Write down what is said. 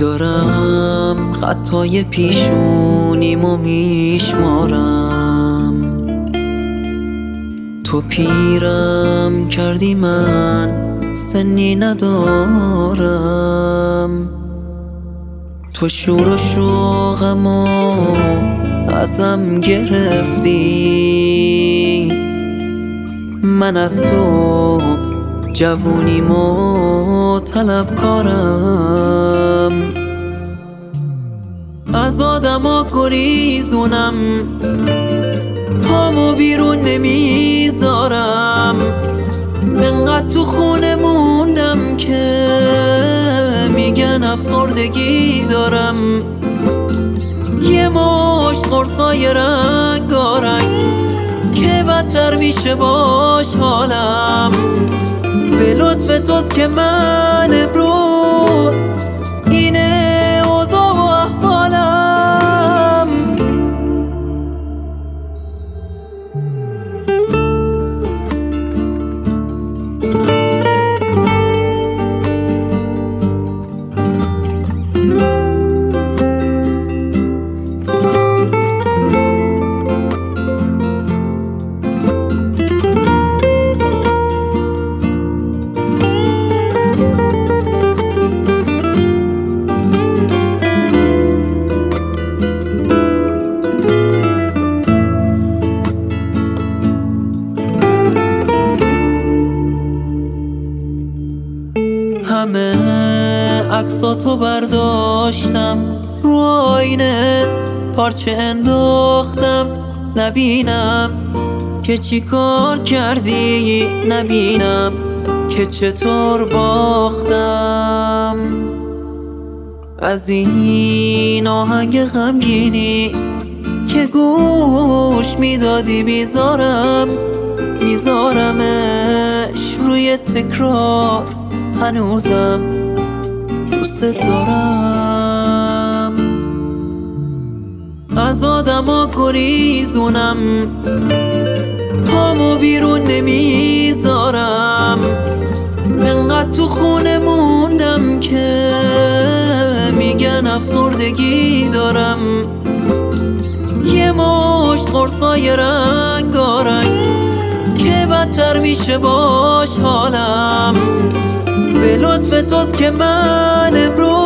دارم خطای پیشونیمو میشمارم. تو پیرم کردی من سنی ندارم. تو شور و شوقمو ازم گرفتی. من از تو جوونیمو طلبکارم. از آدما گریزونم، پامو بیرون نمیذارم. انقدر تو خونه موندم که میگن افسردگی دارم. یه مشت قرصای رنگارنگ که بدتر میشه باش حالم. به لطف توست که من امروز اینه اوضاع و احوالم. همه عکساتو برداشتم، رو آینه پارچه انداختم. نبینم که چی کار کردی، نبینم که چطور باختم. از این آهنگ غمگینی که گوش میدادی میذارمش روی تکرار. هنوزم دوست دارم. از آدما گریزونم، پامو بیرون نمیذارم. انقدر تو خونه موندم که میگن افسردگی دارم. یه مشت قرصای رنگارنگ که بدتر میشه باش حالم. به لطف توست که من امروز